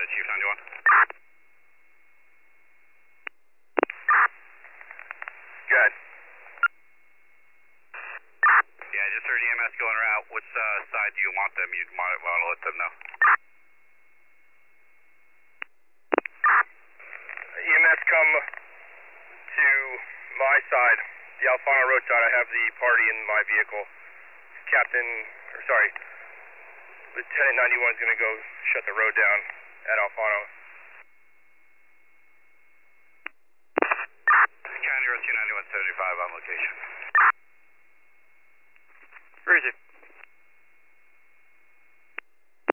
Chief 91. Good. Yeah, I just heard EMS going around. Which side do you want them? You'd want to let them know. EMS come to my side, the Alfano Road side. I have the party in my vehicle. Lieutenant 91 is going to go shut the road down at Alfano.